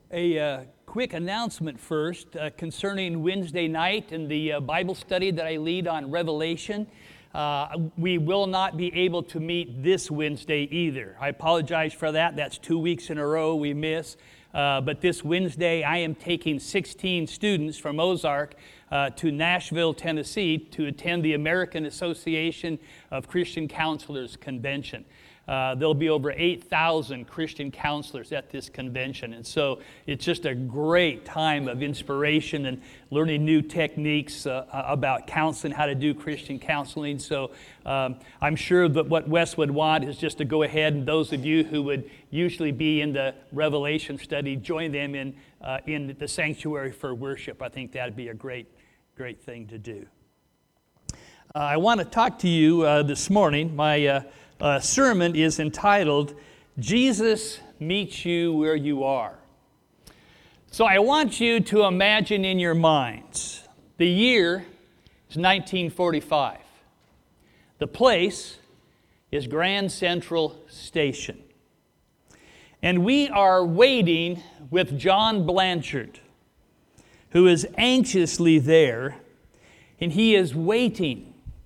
A quick announcement first concerning Wednesday night and the Bible study that I lead on Revelation. We will not be able to meet this Wednesday either. I apologize for that. That's 2 weeks in a row we miss. But this Wednesday, I am taking 16 students from Ozark to Nashville, Tennessee to attend the American Association of Christian Counselors Convention. There'll be over 8,000 Christian counselors at this convention. And so it's just a great time of inspiration and learning new techniques about counseling, how to do Christian counseling. So I'm sure that what Wes would want is just to go ahead, and those of you who would usually be in the Revelation study, join them in the sanctuary for worship. I think that'd be a great thing to do. I want to talk to you this morning. My sermon is entitled, Jesus Meets You Where You Are. So I want you to imagine in your minds, the year is 1945. The place is Grand Central Station. And we are waiting with John Blanchard, who is anxiously there, and he is waiting.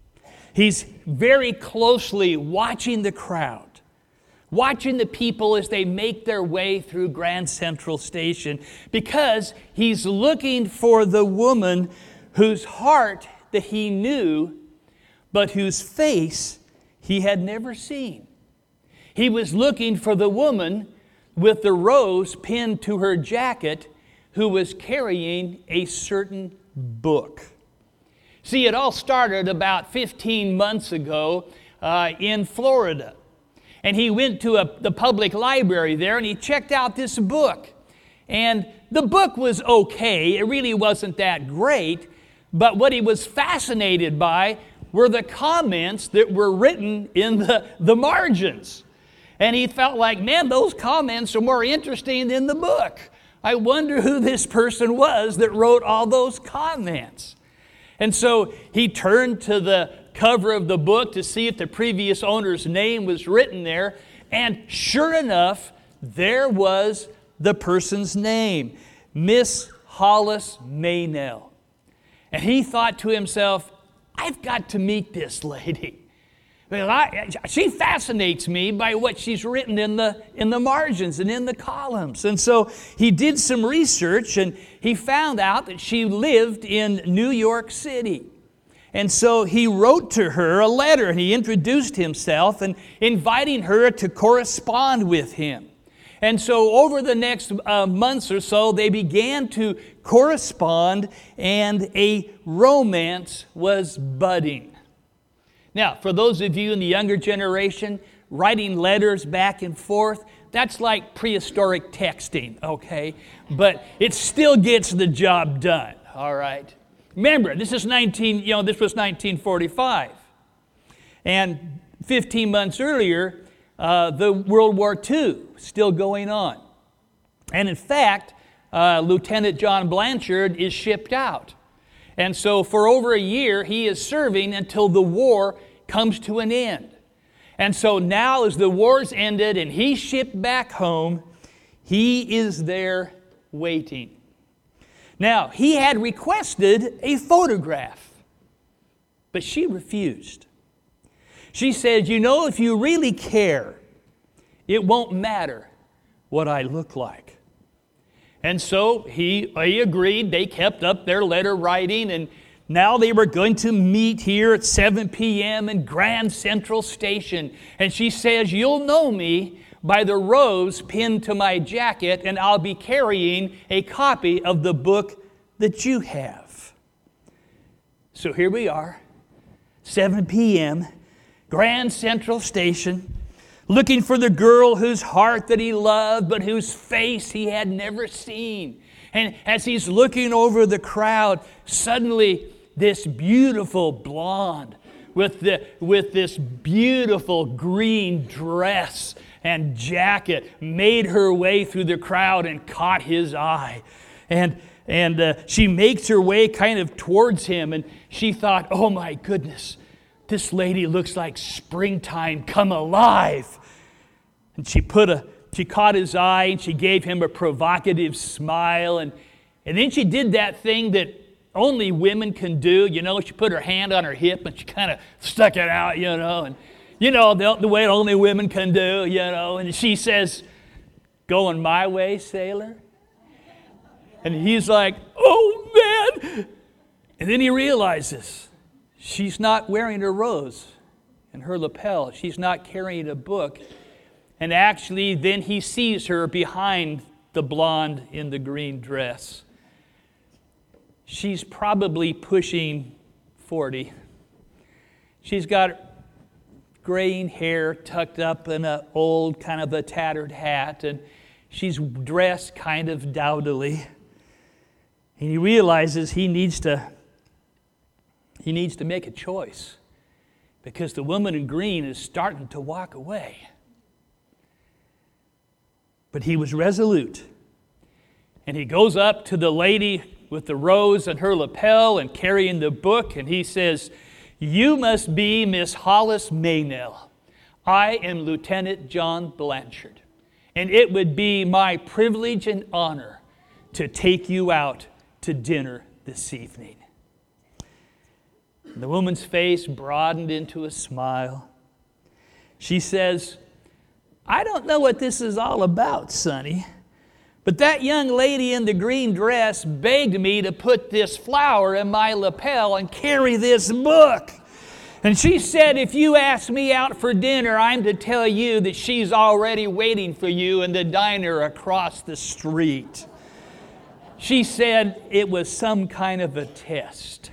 He's very closely watching the crowd, watching the people as they make their way through Grand Central Station, because he's looking for the woman whose heart that he knew, but whose face he had never seen. He was looking for the woman with the rose pinned to her jacket who was carrying a certain book. See, it all started about 15 months ago in Florida. And he went to the public library there and he checked out this book. And the book was okay. It really wasn't that great. But what he was fascinated by were the comments that were written in the margins. And he felt like, man, those comments are more interesting than the book. I wonder who this person was that wrote all those comments. And so he turned to the cover of the book to see if the previous owner's name was written there. And sure enough, there was the person's name, Miss Hollis Maynell. And he thought to himself, I've got to meet this lady. Well, she fascinates me by what she's written in the margins and in the columns. And so he did some research and he found out that she lived in New York City. And so he wrote to her a letter and he introduced himself and inviting her to correspond with him. And so over the next months or so, they began to correspond and a romance was budding. Now, for those of you in the younger generation, writing letters back and forth, that's like prehistoric texting, okay? But it still gets the job done, all right? Remember, this was 1945. And 15 months earlier, the World War II still going on. And in fact, Lieutenant John Blanchard is shipped out. And so for over a year, he is serving until the war comes to an end. And so now as the war's ended and he's shipped back home, he is there waiting. Now, he had requested a photograph, but she refused. She said, you know, if you really care, it won't matter what I look like. And so he agreed. They kept up their letter writing, and now they were going to meet here at 7 p.m. in Grand Central Station. And she says, you'll know me by the rose pinned to my jacket, and I'll be carrying a copy of the book that you have. So here we are, 7 p.m., Grand Central Station, looking for the girl whose heart that he loved, but whose face he had never seen. And as he's looking over the crowd, suddenly this beautiful blonde with this beautiful green dress and jacket made her way through the crowd and caught his eye. And she makes her way kind of towards him, and she thought, oh my goodness, this lady looks like springtime come alive. And she put a she caught his eye and she gave him a provocative smile. And then she did that thing that only women can do. You know, she put her hand on her hip and she kind of stuck it out, you know. And, you know, the way only women can do, you know. And she says, "Going my way, sailor?" And he's like, "Oh, man." And then he realizes she's not wearing a rose in her lapel. She's not carrying a book. And actually, then he sees her behind the blonde in the green dress. She's probably pushing 40. She's got graying hair tucked up in an old kind of a tattered hat, and she's dressed kind of dowdily. And he realizes he needs to make a choice, because the woman in green is starting to walk away. But he was resolute. And he goes up to the lady with the rose on her lapel and carrying the book, and he says, "You must be Miss Hollis Maynell. I am Lieutenant John Blanchard, and it would be my privilege and honor to take you out to dinner this evening." The woman's face broadened into a smile. She says, "I don't know what this is all about, Sonny, but that young lady in the green dress begged me to put this flower in my lapel and carry this book. And she said, if you ask me out for dinner, I'm to tell you that she's already waiting for you in the diner across the street. She said it was some kind of a test."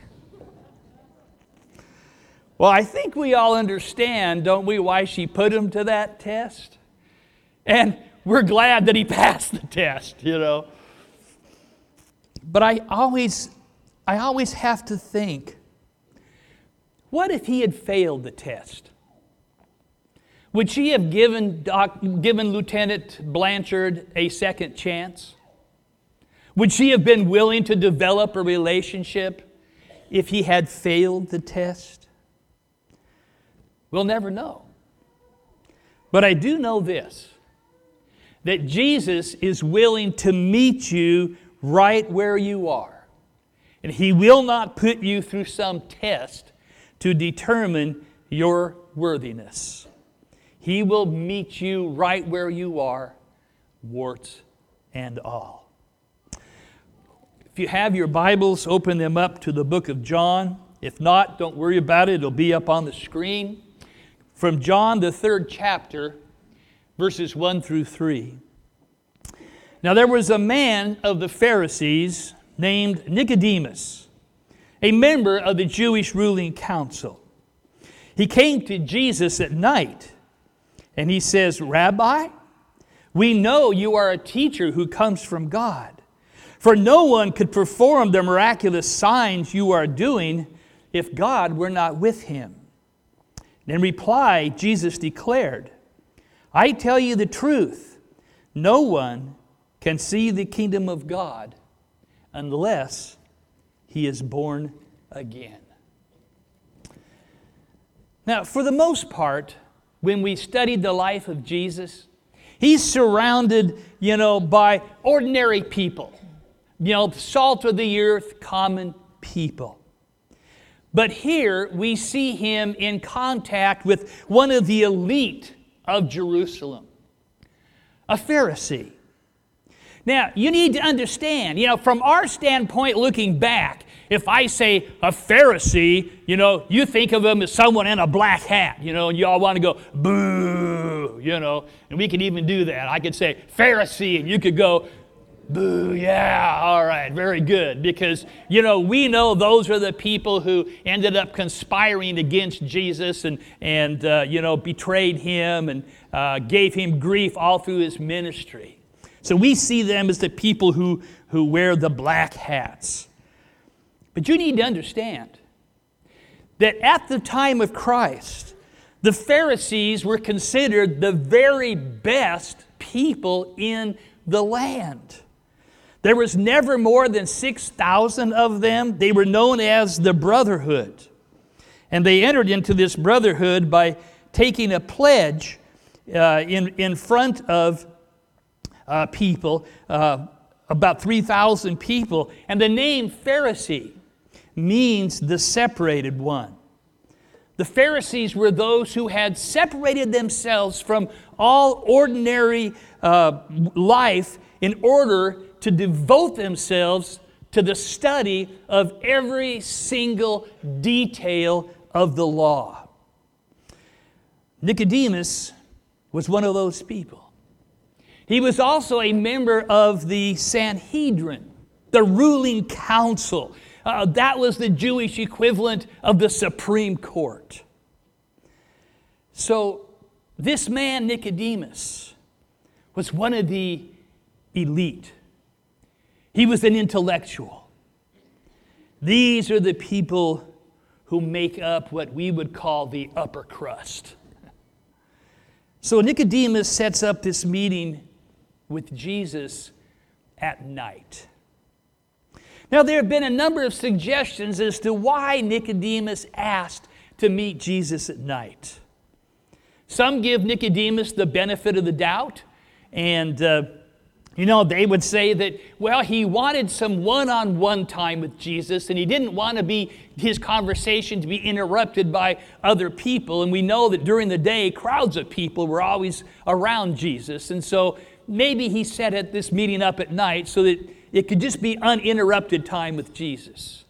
Well, I think we all understand, don't we, why she put him to that test? And we're glad that he passed the test, you know. But I always have to think, what if he had failed the test? Would she have given Lieutenant Blanchard a second chance? Would she have been willing to develop a relationship if he had failed the test? We'll never know. But I do know this, that Jesus is willing to meet you right where you are. And He will not put you through some test to determine your worthiness. He will meet you right where you are, warts and all. If you have your Bibles, open them up to the book of John. If not, don't worry about it. It'll be up on the screen. From John, the 3rd chapter, verses 1 through 3. Now there was a man of the Pharisees named Nicodemus, a member of the Jewish ruling council. He came to Jesus at night, and he says, "Rabbi, we know you are a teacher who comes from God, for no one could perform the miraculous signs you are doing if God were not with him." In reply, Jesus declared, "I tell you the truth, no one can see the kingdom of God unless he is born again." Now, for the most part, when we studied the life of Jesus, He's surrounded, by ordinary people, the salt of the earth, common people. But here we see Him in contact with one of the elite of Jerusalem, a Pharisee. Now, you need to understand, from our standpoint looking back, if I say a Pharisee, you think of him as someone in a black hat, and you all want to go, boo, and we can even do that. I could say Pharisee, and you could go, boo, yeah, all right, very good. Because, we know those are the people who ended up conspiring against Jesus and betrayed Him and gave Him grief all through His ministry. So we see them as the people who wear the black hats. But you need to understand that at the time of Christ, the Pharisees were considered the very best people in the land. There was never more than 6,000 of them. They were known as the Brotherhood. And they entered into this brotherhood by taking a pledge in front of people, about 3,000 people. And the name Pharisee means the separated one. The Pharisees were those who had separated themselves from all ordinary life in order to devote themselves to the study of every single detail of the law. Nicodemus was one of those people. He was also a member of the Sanhedrin, the ruling council. That was the Jewish equivalent of the Supreme Court. So this man, Nicodemus, was one of the elite. He was an intellectual. These are the people who make up what we would call the upper crust. So Nicodemus sets up this meeting with Jesus at night. Now, there have been a number of suggestions as to why Nicodemus asked to meet Jesus at night. Some give Nicodemus the benefit of the doubt, and they would say that, well, he wanted some one-on-one time with Jesus, and he didn't want his conversation to be interrupted by other people. And we know that during the day, crowds of people were always around Jesus. And so maybe he set this meeting up at night so that it could just be uninterrupted time with Jesus.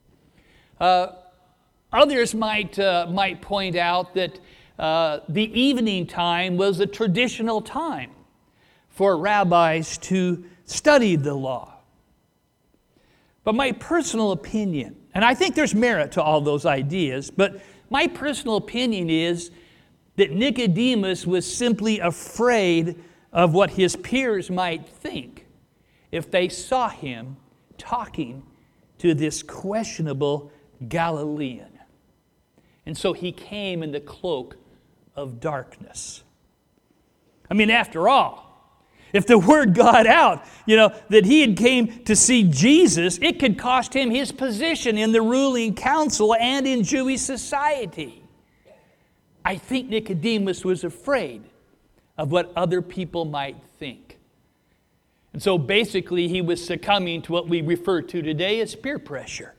Others might point out that the evening time was a traditional time for rabbis to study the law. But my personal opinion, and I think there's merit to all those ideas, but my personal opinion is that Nicodemus was simply afraid of what his peers might think if they saw him talking to this questionable Galilean. And so he came in the cloak of darkness. I mean, after all, if the word got out, that he had came to see Jesus, it could cost him his position in the ruling council and in Jewish society. I think Nicodemus was afraid of what other people might think. And so basically he was succumbing to what we refer to today as peer pressure.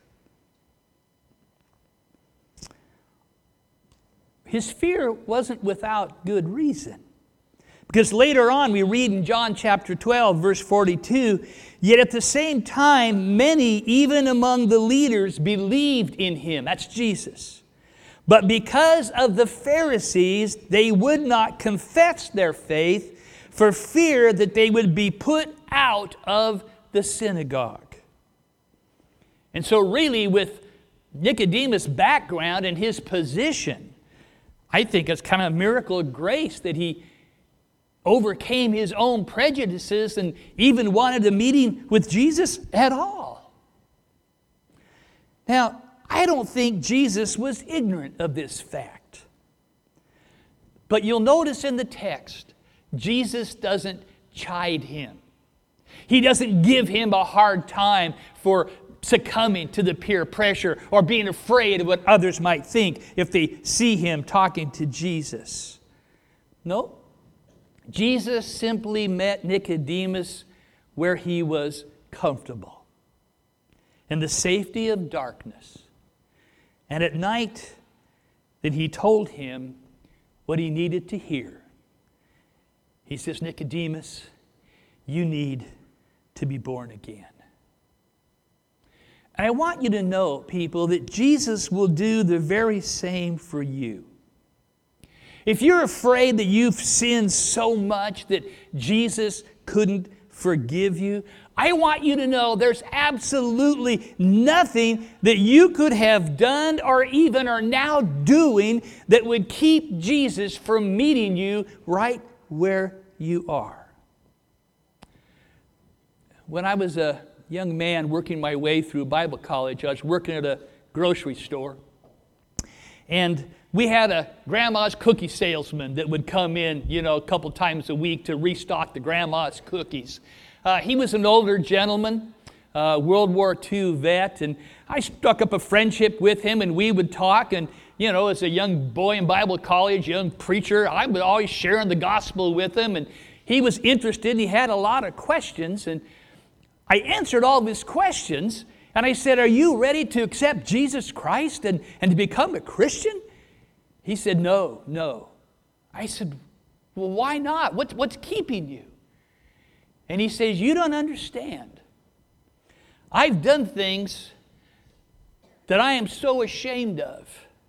His fear wasn't without good reason. Because later on we read in John chapter 12, verse 42, yet at the same time many, even among the leaders, believed in him. That's Jesus. But because of the Pharisees, they would not confess their faith for fear that they would be put out of the synagogue. And so really with Nicodemus' background and his position, I think it's kind of a miracle of grace that he overcame his own prejudices and even wanted a meeting with Jesus at all. Now, I don't think Jesus was ignorant of this fact. But you'll notice in the text, Jesus doesn't chide him. He doesn't give him a hard time for succumbing to the peer pressure or being afraid of what others might think if they see him talking to Jesus. No. Jesus simply met Nicodemus where he was comfortable, in the safety of darkness. And at night, then he told him what he needed to hear. He says, Nicodemus, you need to be born again. And I want you to know, people, that Jesus will do the very same for you. If you're afraid that you've sinned so much that Jesus couldn't forgive you, I want you to know there's absolutely nothing that you could have done or even are now doing that would keep Jesus from meeting you right where you are. When I was a young man working my way through Bible college, I was working at a grocery store. And we had a grandma's cookie salesman that would come in, a couple times a week to restock the grandma's cookies. He was an older gentleman, World War II vet, and I struck up a friendship with him, and we would talk. And, as a young boy in Bible college, young preacher, I was always sharing the gospel with him. And he was interested and he had a lot of questions. And I answered all of his questions. And I said, are you ready to accept Jesus Christ and to become a Christian? He said, no. I said, well, why not? What's keeping you? And he says, you don't understand. I've done things that I am so ashamed of.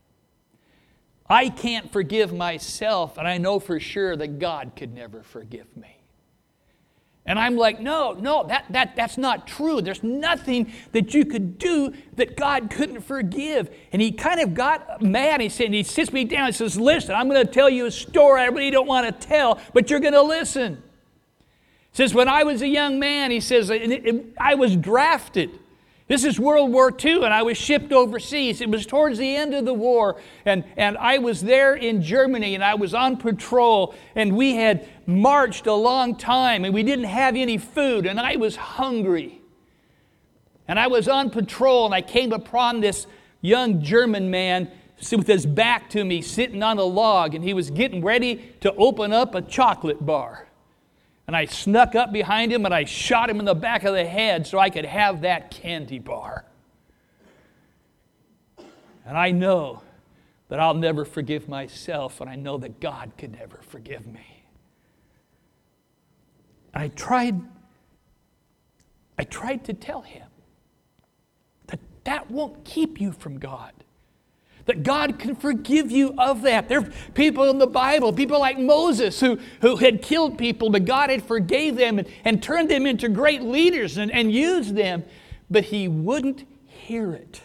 I can't forgive myself, and I know for sure that God could never forgive me. And I'm like, no, that's not true. There's nothing that you could do that God couldn't forgive. And he kind of got mad. He he sits me down and says, listen, I'm going to tell you a story I really don't want to tell, but you're going to listen. He says, when I was a young man, he says, I was drafted. This is World War II, and I was shipped overseas. It was towards the end of the war, and I was there in Germany, and I was on patrol, and we had marched a long time, and we didn't have any food, and I was hungry. And I was on patrol, and I came upon this young German man with his back to me, sitting on a log, and he was getting ready to open up a chocolate bar. And I snuck up behind him and I shot him in the back of the head so I could have that candy bar. And I know that I'll never forgive myself, and I know that God could never forgive me. I tried to tell him that won't keep you from God. That God can forgive you of that. There are people in the Bible, people like Moses who had killed people, but God had forgave them and turned them into great leaders and used them. But he wouldn't hear it.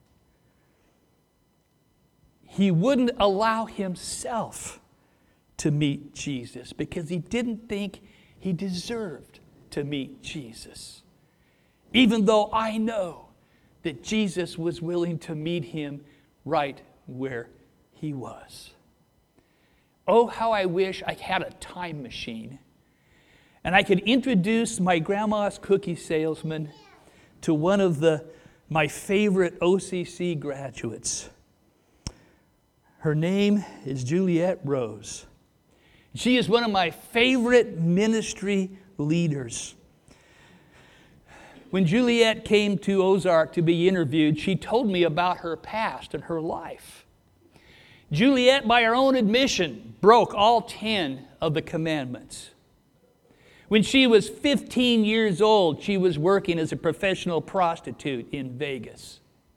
He wouldn't allow himself to meet Jesus because he didn't think he deserved to meet Jesus. Even though I know that Jesus was willing to meet him right where he was. Oh, how I wish I had a time machine and I could introduce my grandma's cookie salesman to one of my favorite OCC graduates. Her name is Juliette Rose. She is one of my favorite ministry leaders. When Juliette came to Ozark to be interviewed, she told me about her past and her life. Juliette, by her own admission, broke all 10 of the commandments. When she was 15 years old, she was working as a professional prostitute in Vegas.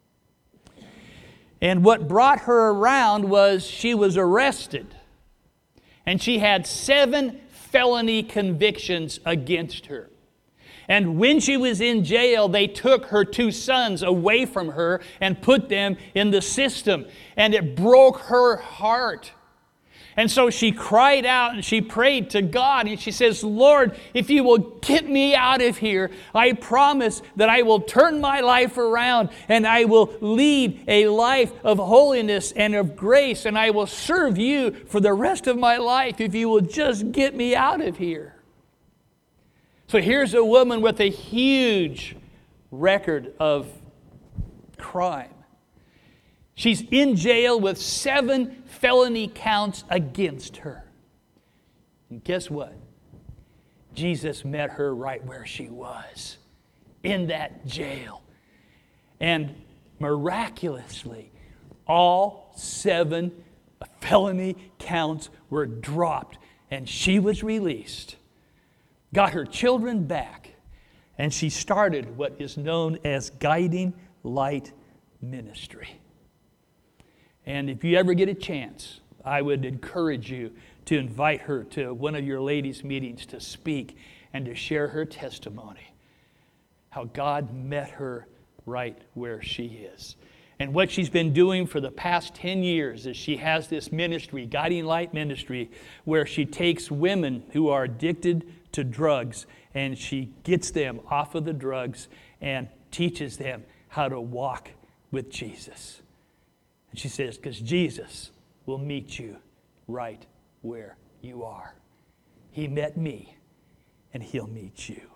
And what brought her around was she was arrested. And she had 7 felony convictions against her. And when she was in jail, they took her 2 sons away from her and put them in the system. And it broke her heart. And so she cried out and she prayed to God and she says, Lord, if you will get me out of here, I promise that I will turn my life around and I will lead a life of holiness and of grace and I will serve you for the rest of my life if you will just get me out of here. So here's a woman with a huge record of crime. She's in jail with 7 felony counts against her. And guess what? Jesus met her right where she was, in that jail. And miraculously, all 7 felony counts were dropped, and she was released. Got her children back, and she started what is known as Guiding Light Ministry. And if you ever get a chance, I would encourage you to invite her to one of your ladies' meetings to speak and to share her testimony, how God met her right where she is. And what she's been doing for the past 10 years is she has this ministry, Guiding Light Ministry, where she takes women who are addicted to drugs and she gets them off of the drugs and teaches them how to walk with Jesus. And she says, because Jesus will meet you right where you are. He met me and he'll meet you.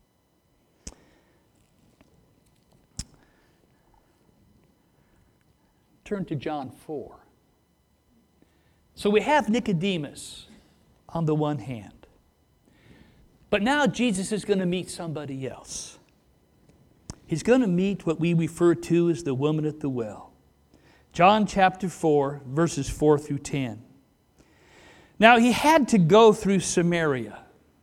Turn to John 4. So we have Nicodemus on the one hand. But now Jesus is going to meet somebody else. He's going to meet what we refer to as the woman at the well. John chapter 4, verses 4 through 10. Now he had to go through Samaria.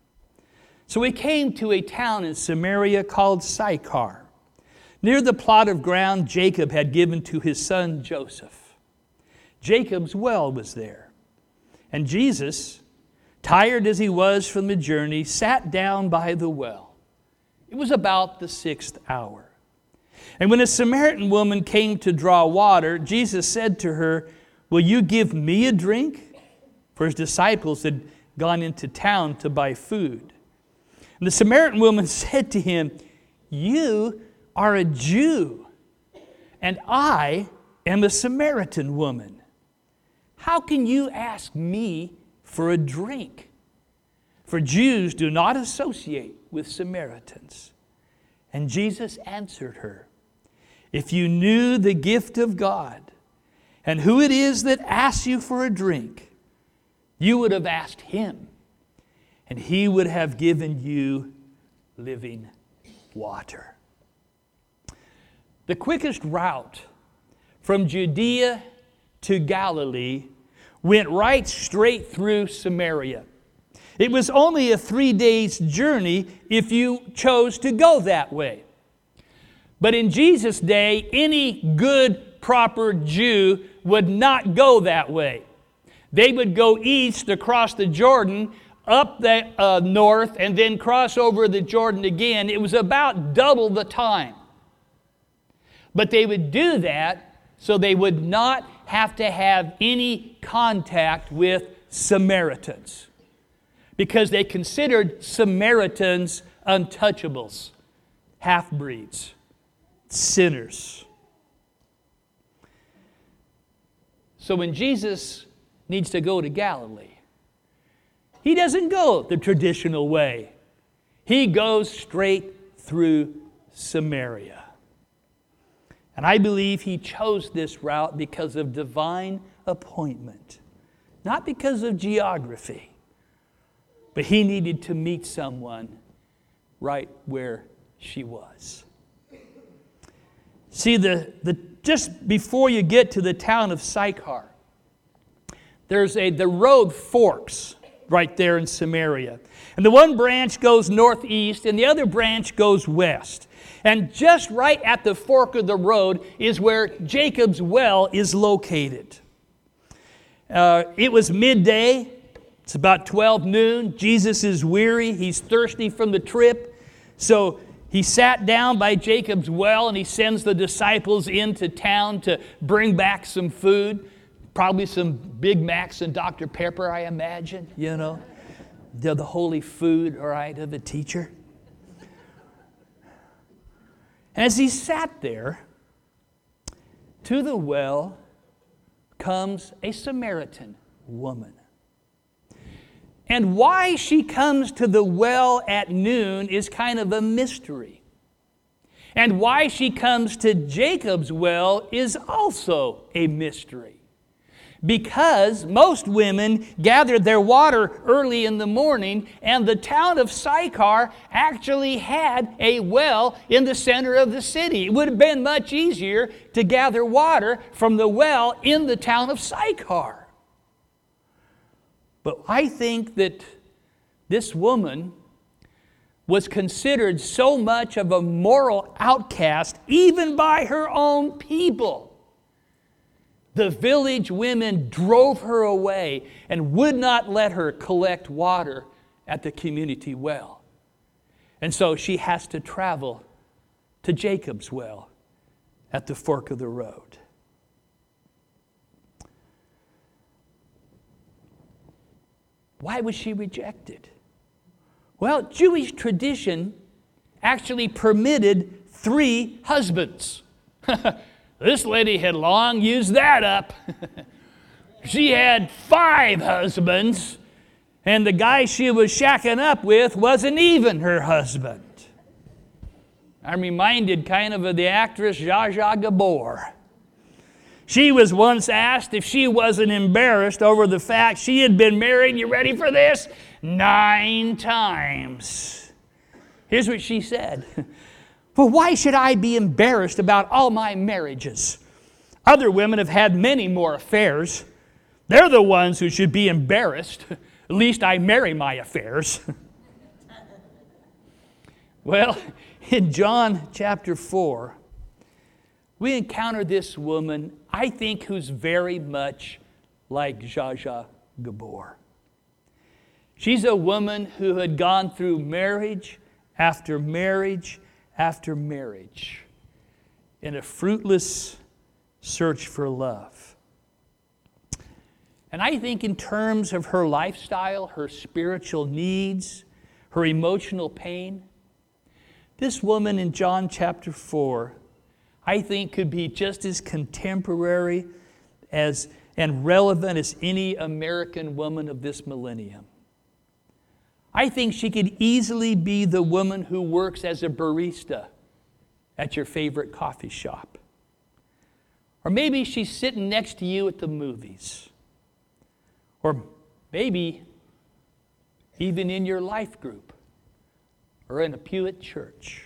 So he came to a town in Samaria called Sychar, near the plot of ground Jacob had given to his son Joseph. Jacob's well was there. And Jesus, tired as he was from the journey, sat down by the well. It was about the 6th hour. And when a Samaritan woman came to draw water, Jesus said to her, "Will you give me a drink?" For his disciples had gone into town to buy food. And the Samaritan woman said to him, "You are a Jew, and I am a Samaritan woman. How can you ask me for a drink?" For Jews do not associate with Samaritans. And Jesus answered her, "If you knew the gift of God, and who it is that asks you for a drink, you would have asked him, and he would have given you living water." The quickest route from Judea to Galilee went right straight through Samaria. It was only a 3 days journey if you chose to go that way. But in Jesus' day, any good, proper Jew would not go that way. They would go east across the Jordan, up the north, and then cross over the Jordan again. It was about double the time. But they would do that so they would not have to have any contact with Samaritans, because they considered Samaritans untouchables, half-breeds, sinners. So when Jesus needs to go to Galilee, he doesn't go the traditional way. He goes straight through Samaria. And I believe he chose this route because of divine appointment, not because of geography. But he needed to meet someone right where she was. See, just before you get to the town of Sychar, the road forks right there in Samaria. And the one branch goes northeast and the other branch goes west. And just right at the fork of the road is where Jacob's well is located. It was midday. It's about 12 noon. Jesus is weary. He's thirsty from the trip. So he sat down by Jacob's well and he sends the disciples into town to bring back some food. Probably some Big Macs and Dr. Pepper, I imagine, the holy food, all right, of a teacher. And as he sat there, to the well comes a Samaritan woman. And why she comes to the well at noon is kind of a mystery. And why she comes to Jacob's well is also a mystery. Because most women gathered their water early in the morning, and the town of Sychar actually had a well in the center of the city. It would have been much easier to gather water from the well in the town of Sychar. But I think that this woman was considered so much of a moral outcast, even by her own people. The village women drove her away and would not let her collect water at the community well. And so she has to travel to Jacob's well at the fork of the road. Why was she rejected? Well, Jewish tradition actually permitted 3 husbands. This lady had long used that up. She had 5 husbands, and the guy she was shacking up with wasn't even her husband. I'm reminded kind of the actress Zsa Zsa Gabor. She was once asked if she wasn't embarrassed over the fact she had been married, you ready for this, 9 times. Here's what she said. Well, why should I be embarrassed about all my marriages? Other women have had many more affairs. They're the ones who should be embarrassed. At least I marry my affairs. Well, in John chapter 4, we encounter this woman, I think, who's very much like Zsa Zsa Gabor. She's a woman who had gone through marriage after marriage after marriage in a fruitless search for love. And I think in terms of her lifestyle, her spiritual needs, her emotional pain, this woman in John chapter 4, I think could be just as contemporary and relevant as any American woman of this millennium. I think she could easily be the woman who works as a barista at your favorite coffee shop. Or maybe she's sitting next to you at the movies. Or maybe even in your life group or in a pew at church.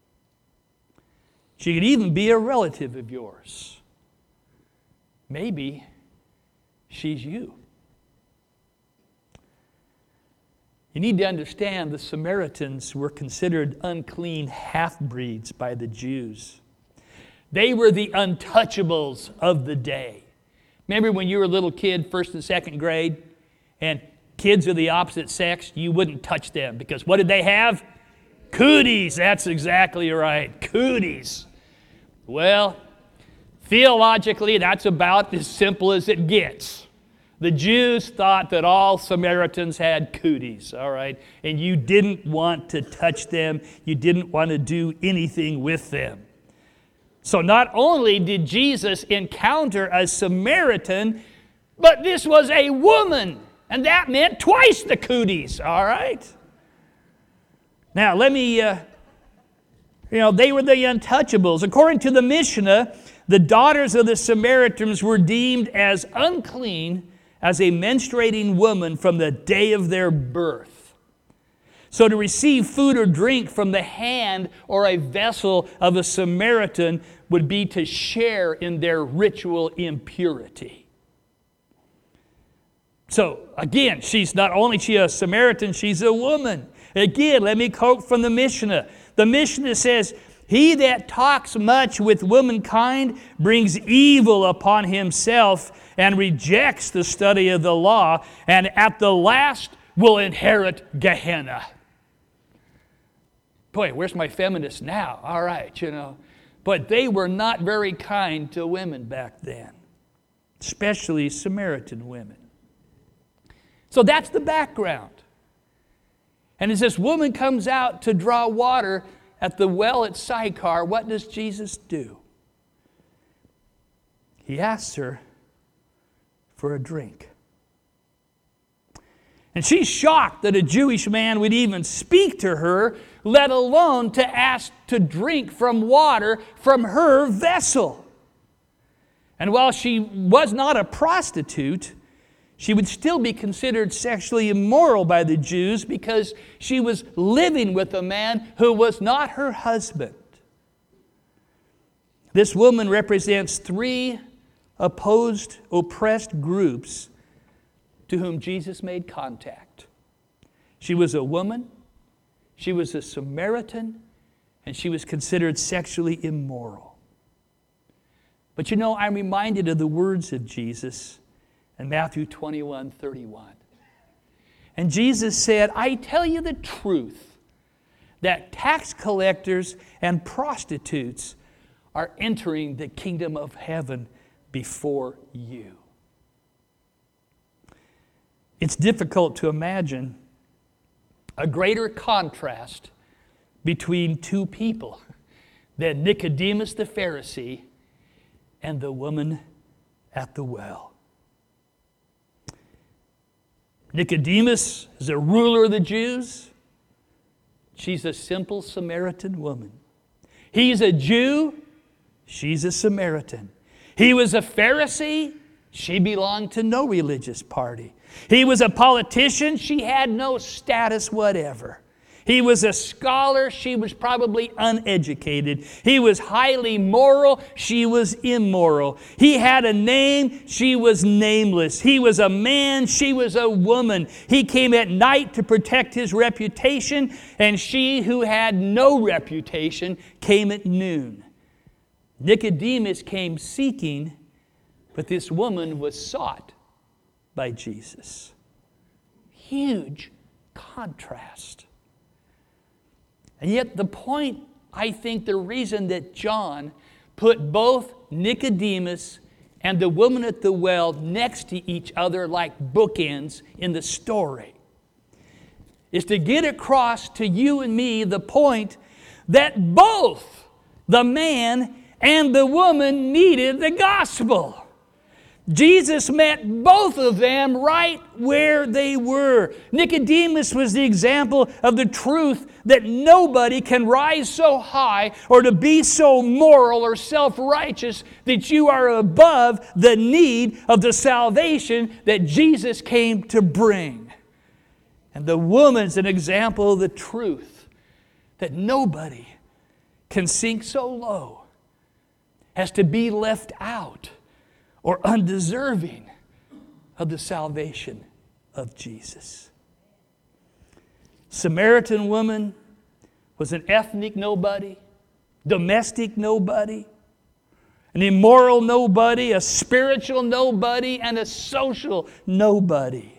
She could even be a relative of yours. Maybe she's you. You need to understand the Samaritans were considered unclean half-breeds by the Jews. They were the untouchables of the day. Remember when you were a little kid, first and second grade, and kids of the opposite sex, you wouldn't touch them because what did they have? Cooties. That's exactly right. Cooties. Well, theologically, that's about as simple as it gets. The Jews thought that all Samaritans had cooties, all right? And you didn't want to touch them. You didn't want to do anything with them. So not only did Jesus encounter a Samaritan, but this was a woman. And that meant twice the cooties, all right? Now, let me, they were the untouchables. According to the Mishnah, the daughters of the Samaritans were deemed as unclean as a menstruating woman from the day of their birth. So to receive food or drink from the hand or a vessel of a Samaritan would be to share in their ritual impurity. So again, she's not only a Samaritan, she's a woman. Again, let me quote from the Mishnah. The Mishnah says, "He that talks much with womankind brings evil upon himself and rejects the study of the law, and at the last will inherit Gehenna." Boy, where's my feminists now? All right, But they were not very kind to women back then, especially Samaritan women. So that's the background. And as this woman comes out to draw water at the well at Sychar, what does Jesus do? He asks her for a drink. And she's shocked that a Jewish man would even speak to her, let alone to ask to drink from water from her vessel. And while she was not a prostitute, she would still be considered sexually immoral by the Jews because she was living with a man who was not her husband. This woman represents 3 oppressed groups to whom Jesus made contact. She was a woman, she was a Samaritan, and she was considered sexually immoral. But I'm reminded of the words of Jesus in Matthew 21:31. And Jesus said, "I tell you the truth, that tax collectors and prostitutes are entering the kingdom of heaven before you." It's difficult to imagine a greater contrast between 2 people than Nicodemus the Pharisee and the woman at the well. Nicodemus is a ruler of the Jews. She's a simple Samaritan woman. He's a Jew. She's a Samaritan. He was a Pharisee. She belonged to no religious party. He was a politician. She had no status whatever. He was a scholar. She was probably uneducated. He was highly moral. She was immoral. He had a name. She was nameless. He was a man. She was a woman. He came at night to protect his reputation, and she, who had no reputation, came at noon. Nicodemus came seeking, but this woman was sought by Jesus. Huge contrast. And yet the point, I think the reason that John put both Nicodemus and the woman at the well next to each other like bookends in the story is to get across to you and me the point that both the man and the woman needed the gospel. Jesus met both of them right where they were. Nicodemus was the example of the truth that nobody can rise so high or to be so moral or self-righteous that you are above the need of the salvation that Jesus came to bring. And the woman's an example of the truth that nobody can sink so low as to be left out or undeserving of the salvation of Jesus. Samaritan woman was an ethnic nobody, domestic nobody, an immoral nobody, a spiritual nobody, and a social nobody.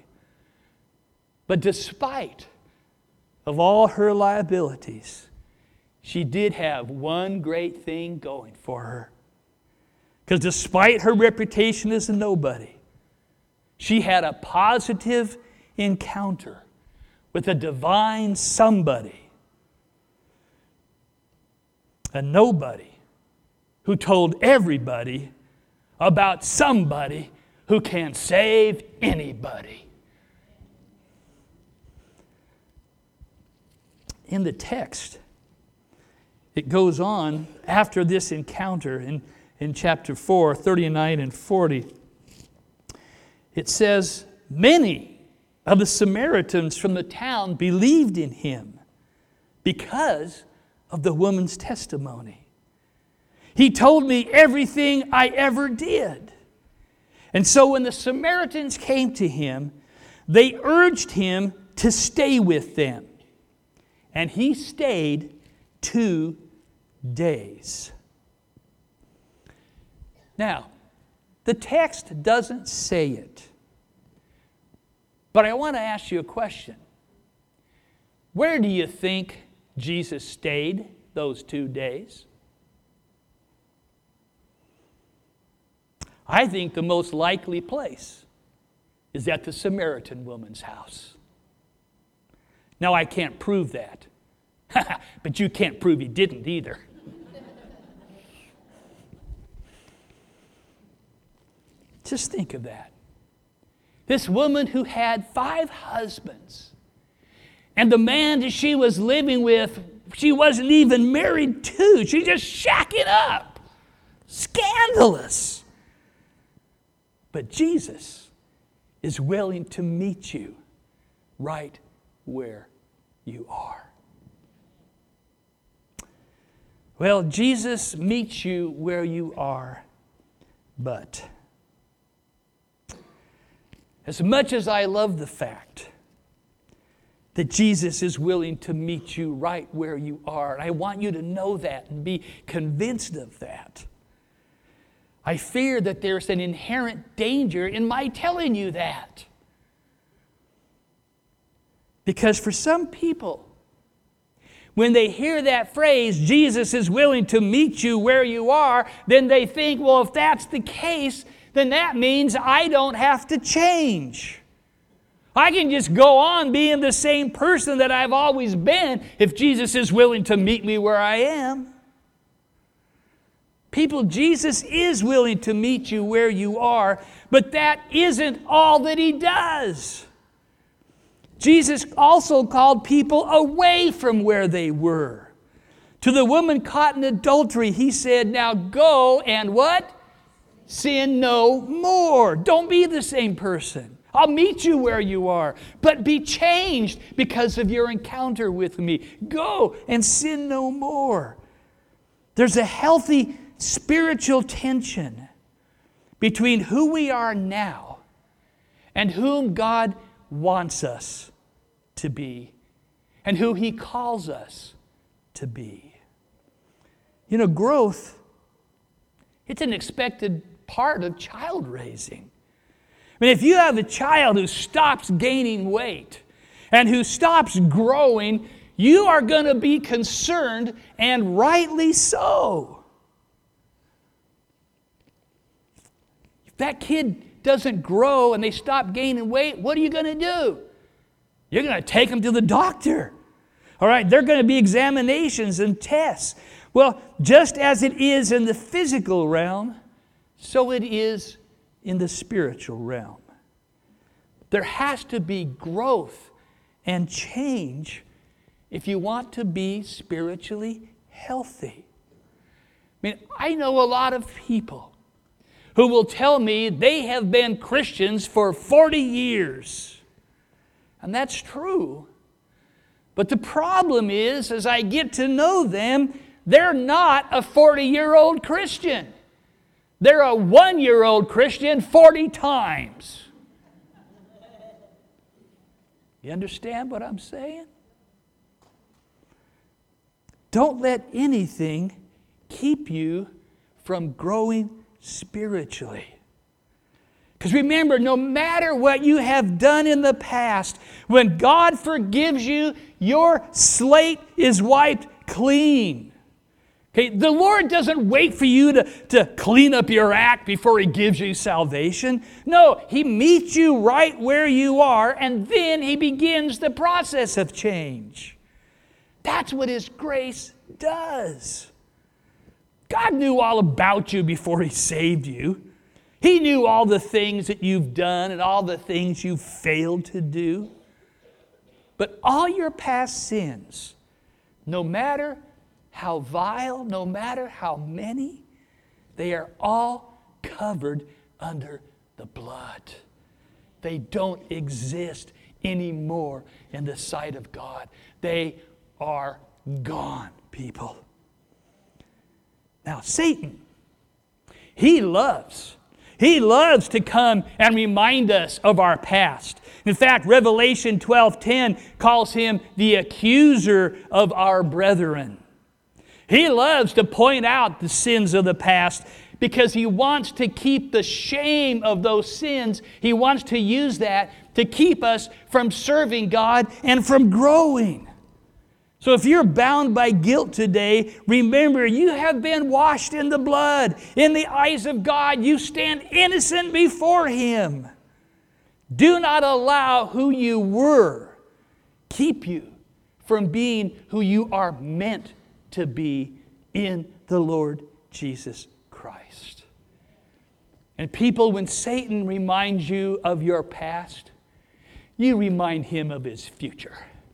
But despite of all her liabilities, she did have one great thing going for her. Because despite her reputation as a nobody, she had a positive encounter with a divine somebody. A nobody who told everybody about somebody who can save anybody. In the text, it goes on after this encounter in chapter 4, 39 and 40. It says, many of the Samaritans from the town believed in him because of the woman's testimony. He told me everything I ever did. And so when the Samaritans came to him, they urged him to stay with them. And he stayed 2 days. Now, the text doesn't say it, but I want to ask you a question. Where do you think Jesus stayed those 2 days? I think the most likely place is at the Samaritan woman's house. Now, I can't prove that, but you can't prove he didn't either. Just think of that. This woman who had 5 husbands, and the man that she was living with, she wasn't even married to. She just shacking up. Scandalous. But Jesus is willing to meet you right where you are. Well, Jesus meets you where you are, but as much as I love the fact that Jesus is willing to meet you right where you are, and I want you to know that and be convinced of that, I fear that there's an inherent danger in my telling you that. Because for some people, when they hear that phrase, Jesus is willing to meet you where you are, then they think, well, if that's the case, then that means I don't have to change. I can just go on being the same person that I've always been if Jesus is willing to meet me where I am. People, Jesus is willing to meet you where you are, but that isn't all that He does. Jesus also called people away from where they were. To the woman caught in adultery, He said, now go and what? sin no more. Don't be the same person. I'll meet you where you are, but be changed because of your encounter with me. Go and sin no more. There's a healthy spiritual tension between who we are now and whom God wants us to be and who He calls us to be. You know, growth, it's an expected part of child raising. I mean, if you have a child who stops gaining weight and who stops growing, you are going to be concerned, and rightly so. If that kid doesn't grow and they stop gaining weight, what are you going to do? You're going to take them to the doctor. All right, there are going to be examinations and tests. Well, just as it is in the physical realm, so it is in the spiritual realm. There has to be growth and change if you want to be spiritually healthy. I mean, I know a lot of people who will tell me they have been Christians for 40 years. And that's true. But the problem is, as I get to know them, they're not a 40-year-old Christian. They're a 1-year-old Christian 40 times. You understand what I'm saying? Don't let anything keep you from growing spiritually. Because remember, no matter what you have done in the past, when God forgives you, your slate is wiped clean. Okay, the Lord doesn't wait for you to clean up your act before He gives you salvation. No, He meets you right where you are, and then He begins the process of change. That's what His grace does. God knew all about you before He saved you. He knew all the things that you've done and all the things you've failed to do. But all your past sins, no matter how vile, no matter how many, they are all covered under the blood. They don't exist anymore in the sight of God. They are gone, people. Now, Satan, he loves to come and remind us of our past. In fact, Revelation 12:10 calls him the accuser of our brethren. He loves to point out the sins of the past because he wants to keep the shame of those sins. He wants to use that to keep us from serving God and from growing. So if you're bound by guilt today, remember you have been washed in the blood. In the eyes of God, you stand innocent before Him. Do not allow who you were keep you from being who you are meant to be in the Lord Jesus Christ. And people, when Satan reminds you of your past, you remind him of his future.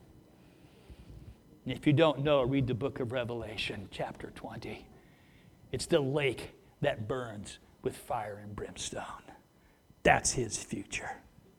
And if you don't know, read the book of Revelation, chapter 20. It's the lake that burns with fire and brimstone. That's his future.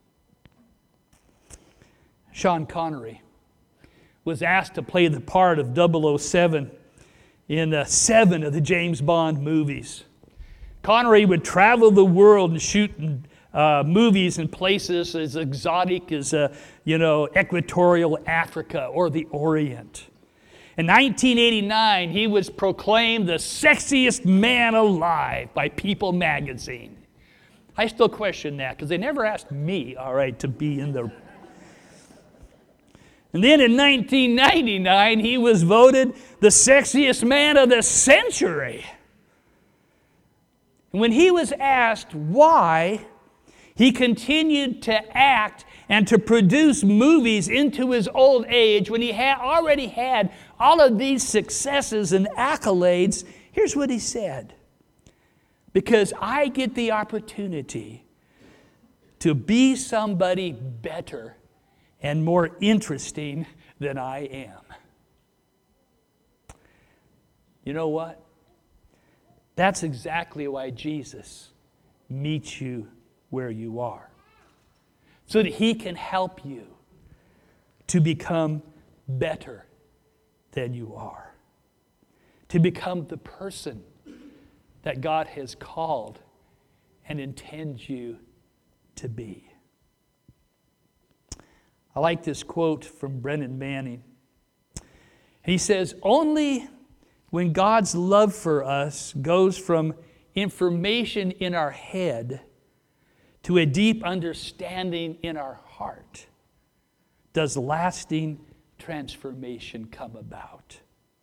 Sean Connery was asked to play the part of 007 in 7 of the James Bond movies. Connery would travel the world and shoot movies in places as exotic as, equatorial Africa or the Orient. In 1989, he was proclaimed the sexiest man alive by People magazine. I still question that because they never asked me, to be in the... And then in 1999, he was voted the sexiest man of the century. And when he was asked why he continued to act and to produce movies into his old age when he had already had all of these successes and accolades, here's what he said. Because I get the opportunity to be somebody better and more interesting than I am. You know what? That's exactly why Jesus meet you where you are, so that He can help you to become better than you are, to become the person that God has called and intends you to be. I like this quote from Brennan Manning. He says, "Only when God's love for us goes from information in our head to a deep understanding in our heart does lasting transformation come about."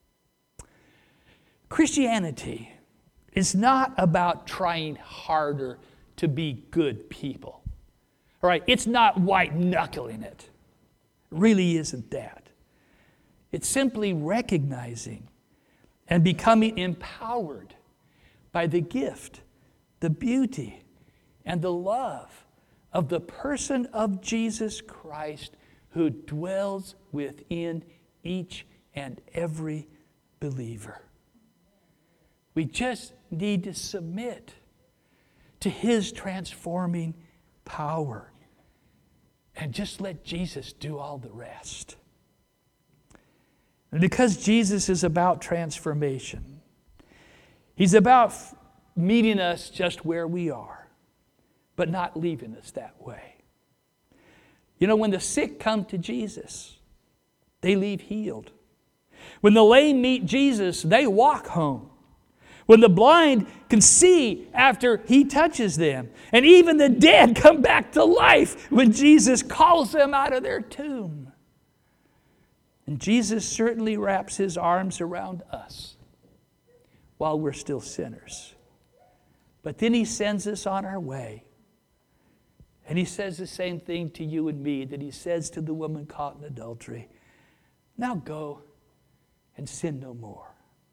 Christianity is not about trying harder to be good people. All right, it's not white-knuckling it. It really isn't that. It's simply recognizing and becoming empowered by the gift, the beauty, and the love of the person of Jesus Christ who dwells within each and every believer. We just need to submit to His transforming power and just let Jesus do all the rest. And because Jesus is about transformation, He's about meeting us just where we are, but not leaving us that way. You know, when the sick come to Jesus, they leave healed. When the lame meet Jesus, they walk home. When the blind can see after He touches them. And even the dead come back to life when Jesus calls them out of their tomb. And Jesus certainly wraps His arms around us while we're still sinners. But then He sends us on our way. And He says the same thing to you and me that He says to the woman caught in adultery. Now go and sin no more.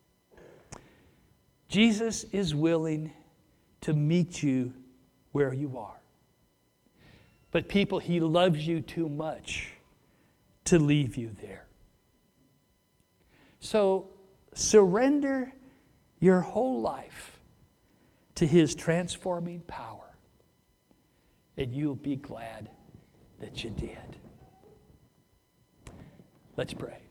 Jesus is willing to meet you where you are. But people, He loves you too much to leave you there. So surrender your whole life to His transforming power, and you'll be glad that you did. Let's pray.